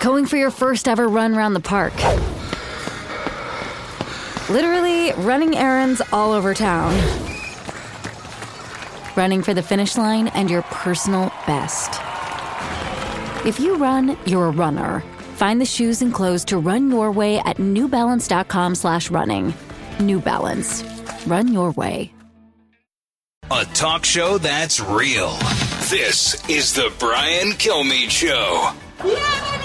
Going for your first ever run around the park. Literally running errands all over town. Running for the finish line and your personal best. If you run, you're a runner. Find the shoes and clothes to run your way at newbalance.com/running. New Balance. Run your way. A talk show that's real. This is the Brian Kilmeade Show. Yemen,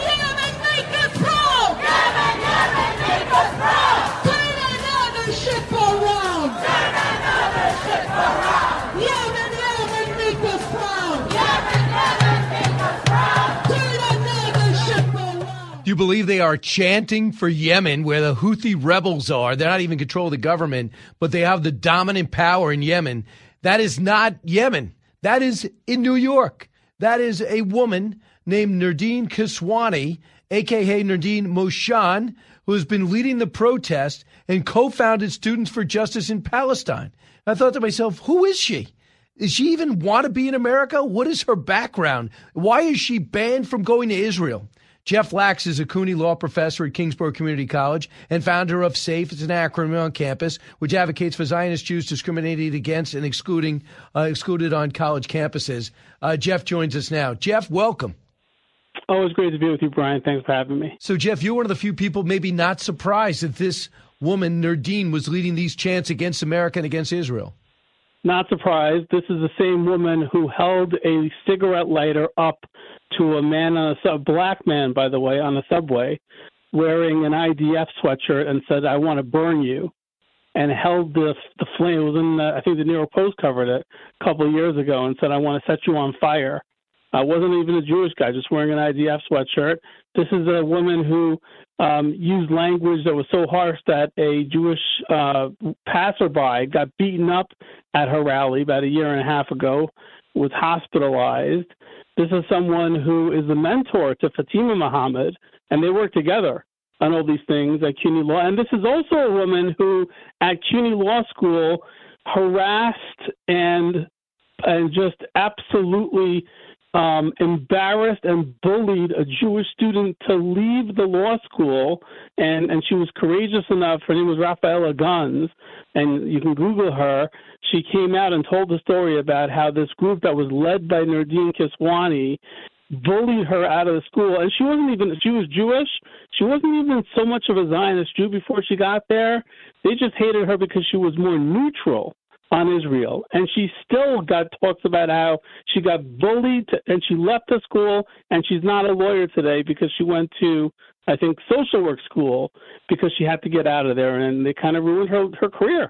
make us proud! Yemen, make us proud! Turn another ship around! Turn another ship around! Yemen, make us proud! Yemen, make us proud! Turn another ship around! Do you believe they are chanting for Yemen, where the Houthi rebels are? They're not even control the government, but they have the dominant power in Yemen. That is not Yemen. That is in New York. That is a woman named Nardine Kiswani, a.k.a. Nardine Moshan, who has been leading the protest and co-founded Students for Justice in Palestine. I thought to myself, who is she? Does she even want to be in America? What is her background? Why is she banned from going to Israel? Jeff Lax is a CUNY law professor at Kingsborough Community College and founder of SAFE. It's an acronym on campus, which advocates for Zionist Jews discriminated against and excluded on college campuses. Jeff joins us now. Jeff, welcome. Always great to be with you, Brian. Thanks for having me. So, Jeff, you're one of the few people maybe not surprised that this woman, Nardine, was leading these chants against America and against Israel. Not surprised. This is the same woman who held a cigarette lighter up to a man a black man, by the way, on a subway, wearing an IDF sweatshirt and said, "I want to burn you," and held the flame. It was in, I think the New York Post covered it a couple of years ago and said, "I want to set you on fire." Wasn't even a Jewish guy, just wearing an IDF sweatshirt. This is a woman who used language that was so harsh that a Jewish passerby got beaten up at her rally about a year and a half ago, was hospitalized. This is someone who is the mentor to Fatima Muhammad, and they work together on all these things at CUNY Law. And this is also a woman who, at CUNY Law School, harassed and just absolutely embarrassed and bullied a Jewish student to leave the law school, and she was courageous enough. Her name was Rafaela Guns, and you can Google her. She came out and told the story about how this group that was led by Nardine Kiswani bullied her out of the school. And she was Jewish. She wasn't even so much of a Zionist Jew before she got there. They just hated her because she was more neutral on Israel. And she still talks about how she got bullied and she left the school, and she's not a lawyer today because she went to, I think, social work school because she had to get out of there, and they kind of ruined her career.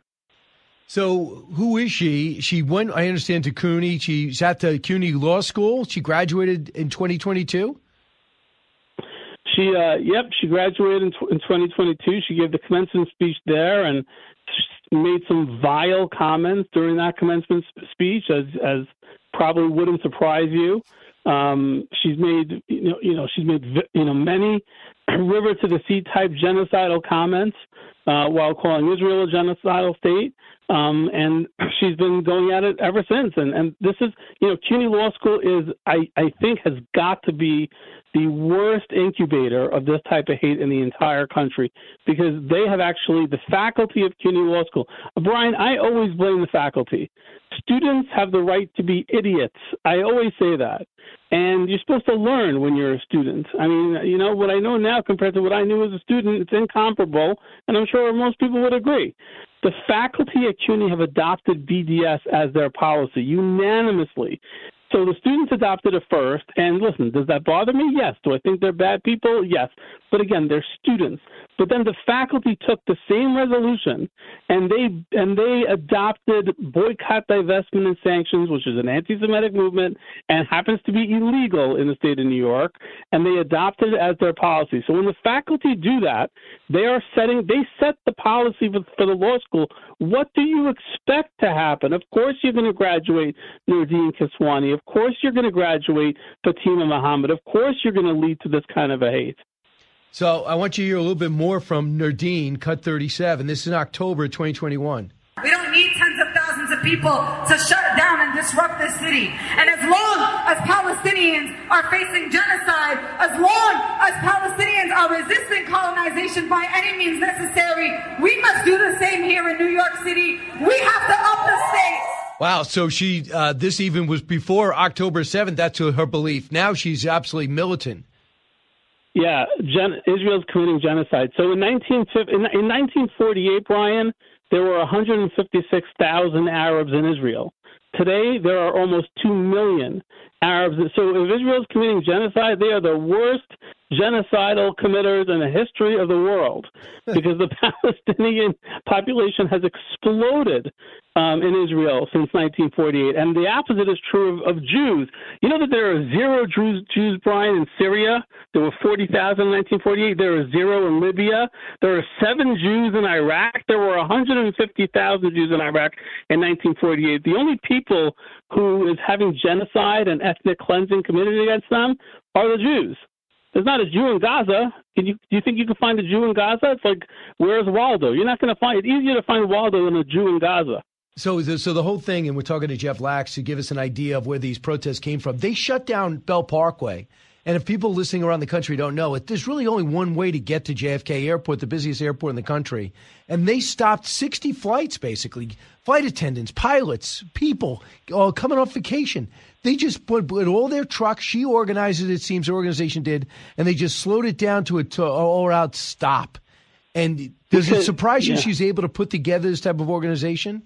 So who is she? She went, I understand, to CUNY. She's at the CUNY Law School. She graduated in 2022? She graduated in 2022. She gave the commencement speech there and made some vile comments during that commencement speech, as probably wouldn't surprise you. She's made many river to the sea type genocidal comments while calling Israel a genocidal state. And she's been going at it ever since. And this is, CUNY Law School is, I think, has got to be the worst incubator of this type of hate in the entire country, because they have actually, the faculty of CUNY Law School. Brian, I always blame the faculty. Students have the right to be idiots. I always say that. And you're supposed to learn when you're a student. I mean, what I know now compared to what I knew as a student, it's incomparable, and I'm sure most people would agree. The faculty at CUNY have adopted BDS as their policy unanimously. So the students adopted it first, and listen, does that bother me? Yes. Do I think they're bad people? Yes. But again, they're students. But then the faculty took the same resolution, and they adopted boycott, divestment, and sanctions, which is an anti-Semitic movement and happens to be illegal in the state of New York, and they adopted it as their policy. So when the faculty do that, they set the policy for the law school. What do you expect to happen? Of course you're going to graduate Nardine Kiswani. Of course you're going to graduate Fatima Muhammad. Of course you're going to lead to this kind of a hate. So I want you to hear a little bit more from Nardine, Cut 37. This is in October 2021. We don't need tens of thousands of people to shut down and disrupt this city. And as long as Palestinians are facing genocide, as long as Palestinians are resisting colonization by any means necessary, we must do the same here in New York City. We have to up the stakes. Wow. So she, this even was before October 7th. That's her belief. Now she's absolutely militant. Yeah, Israel's committing genocide. So in 1948, Brian, there were 156,000 Arabs in Israel. Today, there are almost 2 million Arabs. So if Israel's committing genocide, they are the worst genocidal committers in the history of the world, because the Palestinian population has exploded in Israel since 1948. And the opposite is true of Jews. You know that there are 0 Jews, Brian, in Syria? There were 40,000 in 1948. There are 0 in Libya. There are 7 Jews in Iraq. There were 150,000 Jews in Iraq in 1948. The only people who is having genocide and ethnic cleansing committed against them are the Jews. There's not a Jew in Gaza. Do you think you can find a Jew in Gaza? It's like, where's Waldo? You're not going to find it. Easier to find Waldo than a Jew in Gaza. So the whole thing, and we're talking to Jeff Lax to give us an idea of where these protests came from. They shut down Bell Parkway. And if people listening around the country don't know it, there's really only one way to get to JFK Airport, the busiest airport in the country. And they stopped 60 flights, basically. Flight attendants, pilots, people coming off vacation. They just put all their trucks. She organized it, it seems, the organization did, and they just slowed it down to an all-out stop. And does it surprise you she's able to put together this type of organization?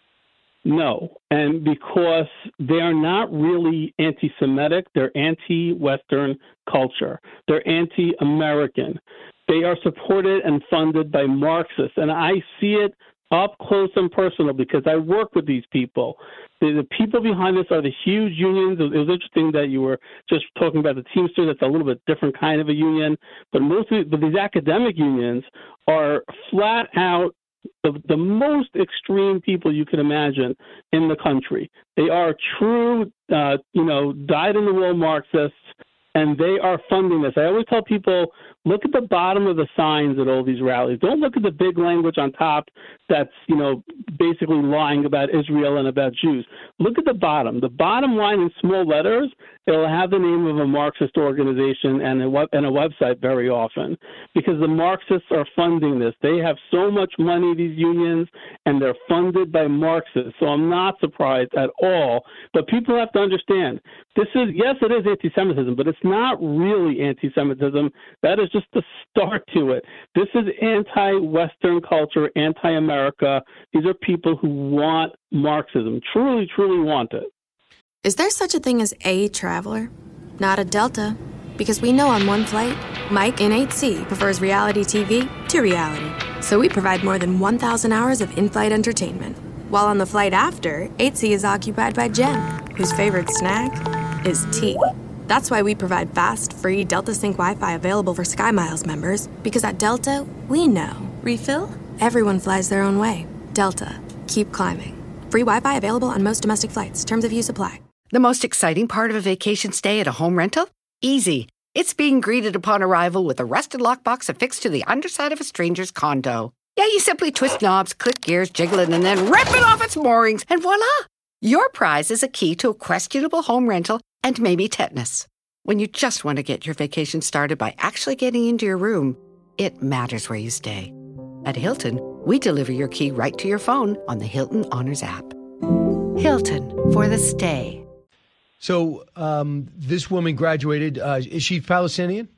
No, and because they're not really anti-Semitic, they're anti-Western culture. They're anti-American. They are supported and funded by Marxists, and I see it up close and personal because I work with these people. The people behind this are the huge unions. It was interesting that you were just talking about the Teamsters. That's a little bit different kind of a union, but these academic unions are flat out the most extreme people you can imagine in the country. They are true, dyed-in-the-wool Marxists, and they are funding this. I always tell people, look at the bottom of the signs at all these rallies. Don't look at the big language on top that's, basically lying about Israel and about Jews. Look at the bottom. The bottom line in small letters, it'll have the name of a Marxist organization and a website very often, because the Marxists are funding this. They have so much money, these unions, and they're funded by Marxists. So I'm not surprised at all. But people have to understand, it is anti-Semitism, but it's not really anti-Semitism. That is just the start to it. This is anti-Western culture, anti-America. These are people who want Marxism, truly, truly want it. Is there such a thing as a traveler? Not a Delta. Because we know on one flight, Mike in 8C prefers reality TV to reality. So we provide more than 1,000 hours of in-flight entertainment. While on the flight after, 8C is occupied by Jen, whose favorite snack is tea. That's why we provide fast, free Delta Sync Wi-Fi available for SkyMiles members. Because at Delta, we know. Refill? Everyone flies their own way. Delta. Keep climbing. Free Wi-Fi available on most domestic flights. Terms of use apply. The most exciting part of a vacation stay at a home rental? Easy. It's being greeted upon arrival with a rusted lockbox affixed to the underside of a stranger's condo. Yeah, you simply twist knobs, click gears, jiggle it, and then rip it off its moorings, and voila! Your prize is a key to a questionable home rental and maybe tetanus. When you just want to get your vacation started by actually getting into your room, it matters where you stay. At Hilton, we deliver your key right to your phone on the Hilton Honors app. Hilton, for the stay. So this woman graduated. Is she Palestinian?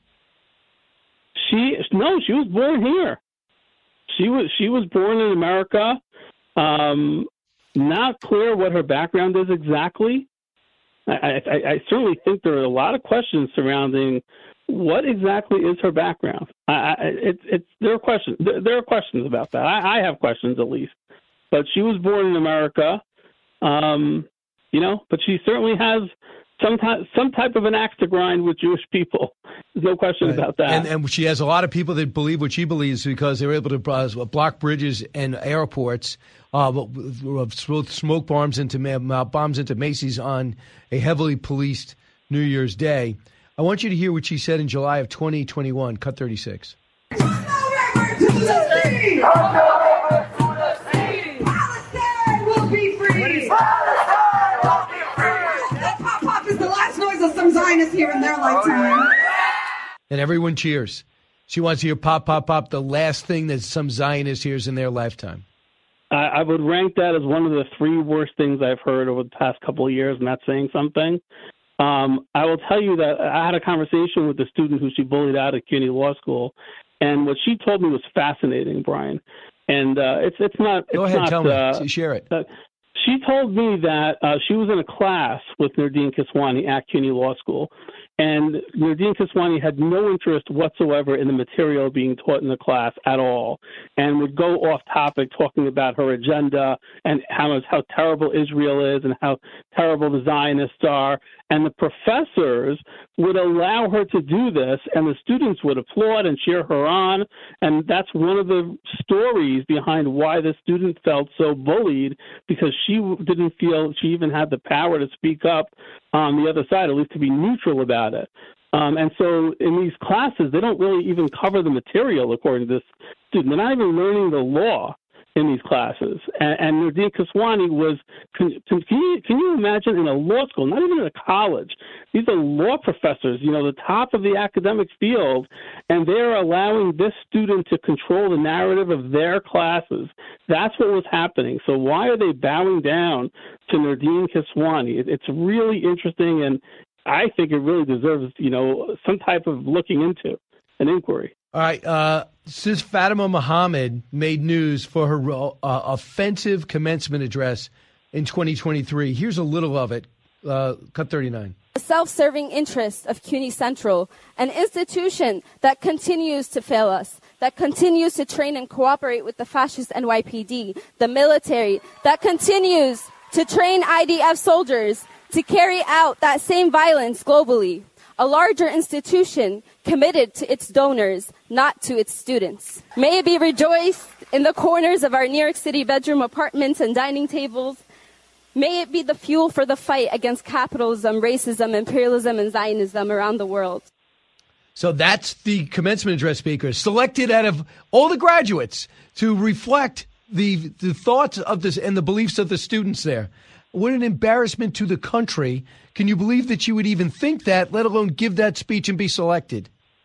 No, she was born here. She was born in America. Not clear what her background is exactly. I certainly think there are a lot of questions surrounding what exactly is her background. There are questions. There are questions about that. I have questions at least. But she was born in America. But she certainly has some type of an axe to grind with Jewish people. There's no question about that. And she has a lot of people that believe what she believes because they were able to block bridges and airports, smoke bombs into Macy's on a heavily policed New Year's Day. I want you to hear what she said in July of 2021, cut 36. Palestine will be free. Zionists hear in their lifetime. And everyone cheers. She wants to hear pop, pop, pop, the last thing that some Zionist hears in their lifetime. I would rank that as one of the 3 worst things I've heard over the past couple of years, and that's saying something. I will tell you that I had a conversation with a student who she bullied out at CUNY Law School, and what she told me was fascinating, Brian. And it's not. Go ahead, tell me. Share it. She told me that she was in a class with Nardine Kiswani at CUNY Law School, and Nardine Kiswani had no interest whatsoever in the material being taught in the class at all, and would go off topic talking about her agenda and how terrible Israel is and how terrible the Zionists are. And the professors would allow her to do this, and the students would applaud and cheer her on. And that's one of the stories behind why the student felt so bullied, because she didn't feel she even had the power to speak up on the other side, at least to be neutral about it. And so in these classes, they don't really even cover the material, according to this student. They're not even learning the law in these classes. And Nardine Kiswani was, can you imagine, in a law school, not even in a college, these are law professors, the top of the academic field, and they're allowing this student to control the narrative of their classes. That's what was happening. So why are they bowing down to Nardine Kiswani? It's really interesting, and I think it really deserves, some type of looking into, an inquiry. All right. Sis Fatima Muhammad made news for her offensive commencement address in 2023. Here's a little of it. Cut 39. The self-serving interests of CUNY Central, an institution that continues to fail us, that continues to train and cooperate with the fascist NYPD, the military, that continues to train IDF soldiers to carry out that same violence globally. A larger institution committed to its donors, not to its students. May it be rejoiced in the corners of our New York City bedroom apartments and dining tables. May it be the fuel for the fight against capitalism, racism, imperialism, and Zionism around the world. So that's the commencement address speaker, selected out of all the graduates to reflect the thoughts of this and the beliefs of the students there. What an embarrassment to the country. Can you believe that you would even think that, let alone give that speech and be selected?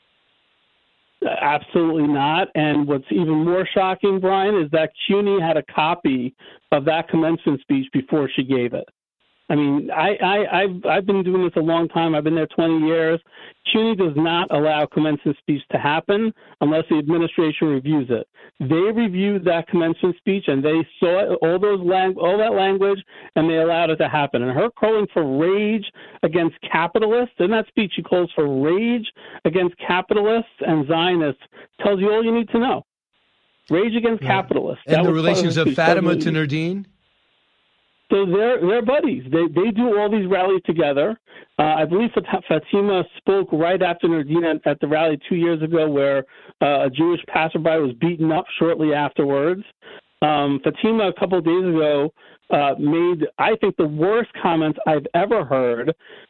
Absolutely not. And what's even more shocking, Brian, is that CUNY had a copy of that commencement speech before she gave it. I mean, I've been doing this a long time. I've been there 20 years. CUNY does not allow commencement speech to happen unless the administration reviews it. They reviewed that commencement speech, and they saw all that language, and they allowed it to happen. And her calling for rage against capitalists, in that speech she calls for rage against capitalists and Zionists, tells you all you need to know. Rage against capitalists. And the relations of Fatima to Nardine? So they're buddies. They do all these rallies together. I believe Fatima spoke right after Nardine at the rally 2 years ago, where a Jewish passerby was beaten up shortly afterwards. Fatima, a couple of days ago, made, I think, the worst comments I've ever heard,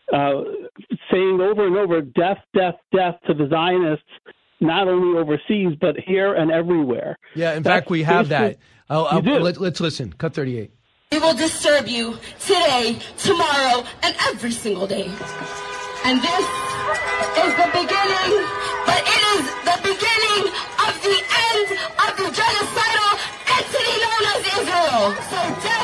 saying over and over, death, death, death to the Zionists, not only overseas, but here and everywhere. Yeah, in fact, we have that. Let's listen. Cut 38. We will disturb you today, tomorrow, and every single day. And this is the beginning, but it is the beginning of the end of the genocidal entity known as Israel. So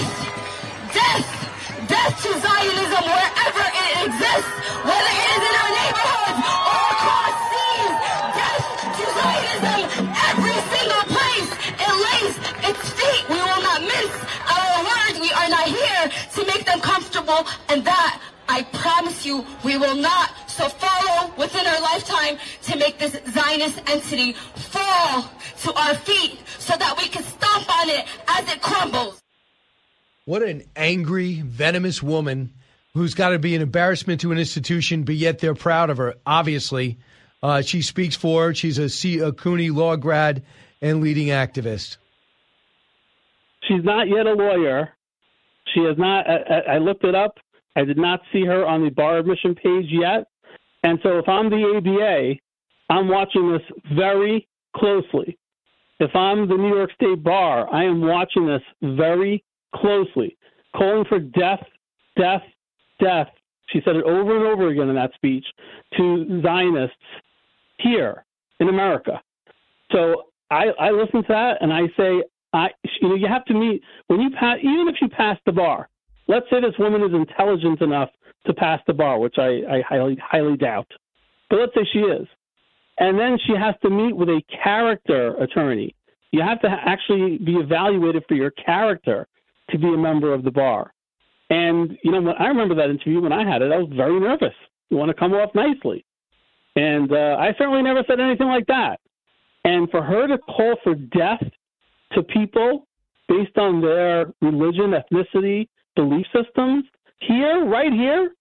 death to Zionism wherever it exists, whether it is in our neighborhoods or across seas. Death to Zionism every single place it lays its feet. We will not mince our words. We are not here to make them comfortable, and that I promise you we will not. So follow within our lifetime to make this Zionist entity fall to our feet so that we can stomp on it as it crumbles. What an angry, venomous woman who's got to be an embarrassment to an institution, but yet they're proud of her, obviously. She speaks for her. She's a CUNY law grad and leading activist. She's not yet a lawyer. She has not. I looked it up. I did not see her on the bar admission page yet. And so if I'm the ABA, I'm watching this very closely. If I'm the New York State Bar, I am watching this very closely. Calling for death, death, death She said it over and over again in that speech to Zionists here in America. So I listen to that and I say, you have to meet when you pass, even if you pass the bar. Let's say this woman is intelligent enough to pass the bar, which I highly doubt. But let's say she is. And then she has to meet with a character attorney. You have to actually be evaluated for your character to be a member of the bar. And, when I remember that interview when I had it, I was very nervous. You want to come off nicely. And I certainly never said anything like that. And for her to call for death to people based on their religion, ethnicity, belief systems, right here,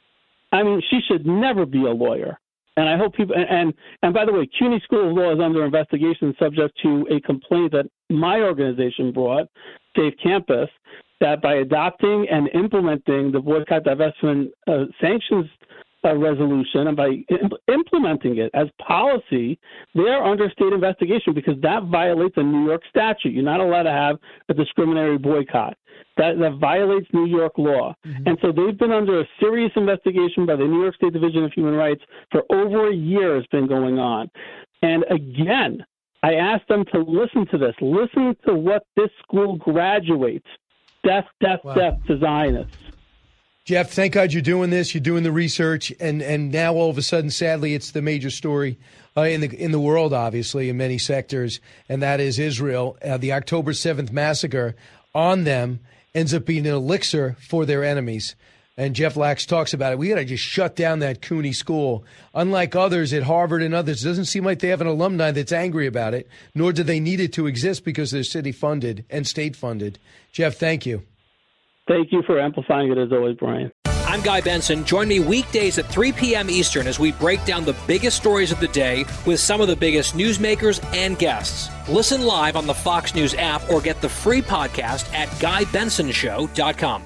I mean, she should never be a lawyer. And I hope people, and by the way, CUNY School of Law is under investigation subject to a complaint that my organization brought, Safe Campus, that by adopting and implementing the boycott, divestment sanctions resolution and by implementing it as policy, they're under state investigation because that violates a New York statute. You're not allowed to have a discriminatory boycott. That violates New York law. Mm-hmm. And so they've been under a serious investigation by the New York State Division of Human Rights for over a year. It's been going on. And again, I asked them to listen to this. Listen to what this school graduates. Death to Zionists. Jeff, thank God you're doing this. You're doing the research, and now all of a sudden, sadly, it's the major story in the world, obviously, in many sectors, and that is Israel. The October 7th massacre on them ends up being an elixir for their enemies. And Jeff Lax talks about it. We got to just shut down that CUNY school. Unlike others at Harvard and others, it doesn't seem like they have an alumni that's angry about it, nor do they need it to exist because they're city-funded and state-funded. Jeff, thank you. Thank you for amplifying it as always, Brian. I'm Guy Benson. Join me weekdays at 3 p.m. Eastern as we break down the biggest stories of the day with some of the biggest newsmakers and guests. Listen live on the Fox News app or get the free podcast at GuyBensonShow.com.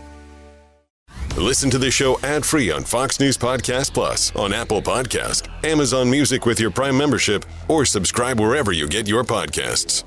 Listen to the show ad-free on Fox News Podcast Plus, on Apple Podcast, Amazon Music with your Prime membership, or subscribe wherever you get your podcasts.